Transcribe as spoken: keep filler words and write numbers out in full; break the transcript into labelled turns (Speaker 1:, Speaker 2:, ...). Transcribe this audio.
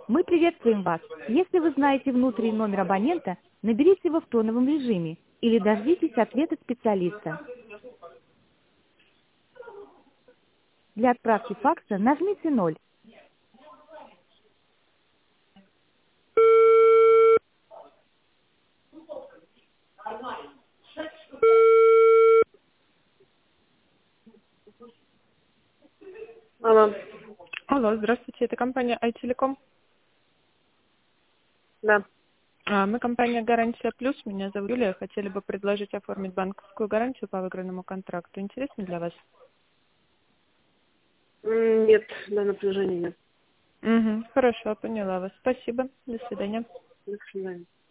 Speaker 1: Мы приветствуем вас. Если вы знаете внутренний номер абонента, наберите его в тоновом режиме или дождитесь ответа специалиста. Для отправки факса нажмите ноль.
Speaker 2: Алло,
Speaker 3: Алло, здравствуйте, это компания iTelecom.
Speaker 2: да.
Speaker 3: А, Мы компания «Гарантия Плюс», меня зовут Юлия, хотели бы предложить оформить банковскую гарантию по выигранному контракту. Интересно для вас?
Speaker 2: М, Нет, да, напряжения нет.
Speaker 3: Угу, хорошо, поняла вас. Спасибо, до свидания.
Speaker 2: До свидания.